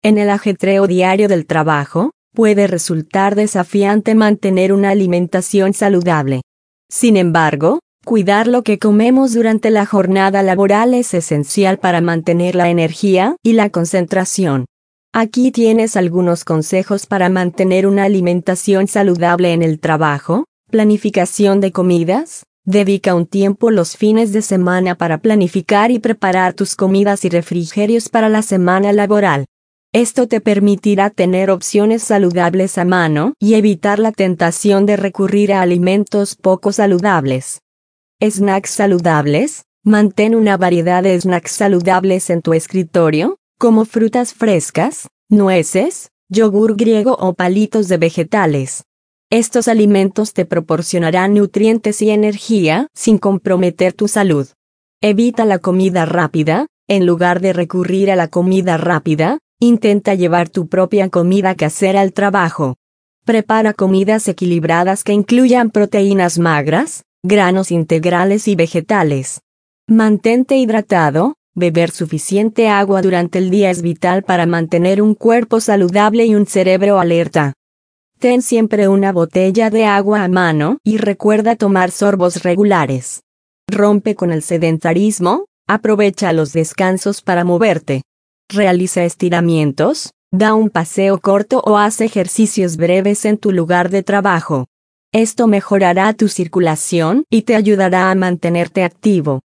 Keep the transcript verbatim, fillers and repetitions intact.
En el ajetreo diario del trabajo, puede resultar desafiante mantener una alimentación saludable. Sin embargo, cuidar lo que comemos durante la jornada laboral es esencial para mantener la energía y la concentración. Aquí tienes algunos consejos para mantener una alimentación saludable en el trabajo. Planificación de comidas. Dedica un tiempo los fines de semana para planificar y preparar tus comidas y refrigerios para la semana laboral. Esto te permitirá tener opciones saludables a mano y evitar la tentación de recurrir a alimentos poco saludables. Snacks saludables. Mantén una variedad de snacks saludables en tu escritorio, como frutas frescas, nueces, yogur griego o palitos de vegetales. Estos alimentos te proporcionarán nutrientes y energía sin comprometer tu salud. Evita la comida rápida. En lugar de recurrir a la comida rápida, intenta llevar tu propia comida casera al trabajo. Prepara comidas equilibradas que incluyan proteínas magras, granos integrales y vegetales. Mantente hidratado. Beber suficiente agua durante el día es vital para mantener un cuerpo saludable y un cerebro alerta. Ten siempre una botella de agua a mano y recuerda tomar sorbos regulares. Rompe con el sedentarismo. Aprovecha los descansos para moverte. Realiza estiramientos, da un paseo corto o haz ejercicios breves en tu lugar de trabajo. Esto mejorará tu circulación y te ayudará a mantenerte activo.